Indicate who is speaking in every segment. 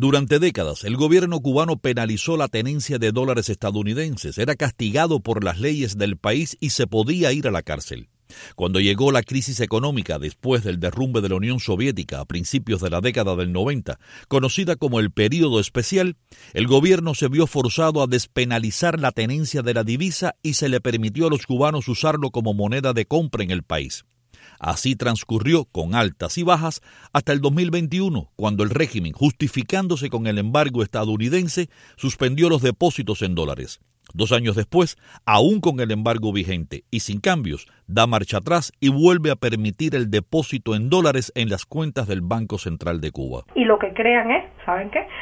Speaker 1: Durante décadas, el gobierno cubano penalizó la tenencia de dólares estadounidenses, era castigado por las leyes del país y se podía ir a la cárcel. Cuando llegó la crisis económica después del derrumbe de la Unión Soviética a principios de la década del 90, conocida como el Período Especial, el gobierno se vio forzado a despenalizar la tenencia de la divisa y se le permitió a los cubanos usarlo como moneda de compra en el país. Así transcurrió, con altas y bajas, hasta el 2021, cuando el régimen, justificándose con el embargo estadounidense, suspendió los depósitos en dólares. 2 años después, aún con el embargo vigente y sin cambios, da marcha atrás y vuelve a permitir el depósito en dólares en las cuentas del Banco Central de Cuba.
Speaker 2: Y lo que crean es, ¿saben qué?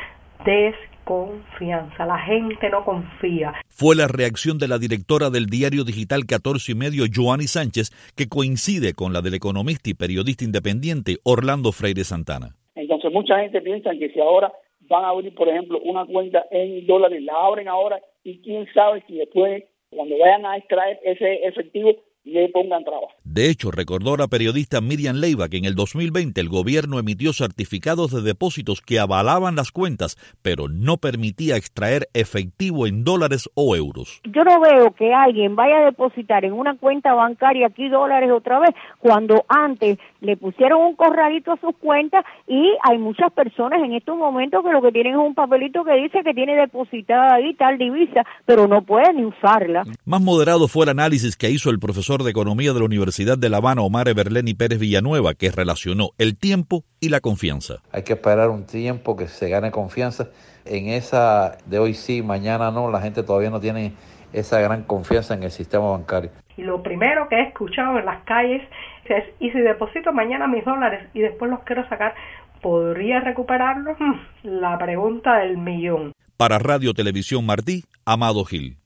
Speaker 2: Desconfianza. La gente no confía.
Speaker 1: Fue la reacción de la directora del diario digital 14 y medio, Joanny Sánchez, que coincide con la del economista y periodista independiente Orlando Freire Santana.
Speaker 3: Entonces mucha gente piensa que si ahora van a abrir, por ejemplo, una cuenta en dólares, la abren ahora y quién sabe si después, cuando vayan a extraer ese efectivo, le pongan trabajo.
Speaker 1: De hecho, recordó la periodista Miriam Leiva que en el 2020 el gobierno emitió certificados de depósitos que avalaban las cuentas, pero no permitía extraer efectivo en dólares o euros.
Speaker 4: Yo no veo que alguien vaya a depositar en una cuenta bancaria aquí dólares otra vez, cuando antes le pusieron un corralito a sus cuentas y hay muchas personas en estos momentos que lo que tienen es un papelito que dice que tiene depositada ahí tal divisa, pero no pueden ni usarla.
Speaker 1: Más moderado fue el análisis que hizo el profesor de Economía de la Universidad de La Habana, Omar Everleni Pérez Villanueva, que relacionó el tiempo y la confianza.
Speaker 5: Hay que esperar un tiempo que se gane confianza. En esa de hoy sí, mañana no, la gente todavía no tiene esa gran confianza en el sistema bancario.
Speaker 2: Y lo primero que he escuchado en las calles es, ¿y si deposito mañana mis dólares y después los quiero sacar, podría recuperarlos? La pregunta del millón.
Speaker 1: Para Radio Televisión Martí, Amado Gil.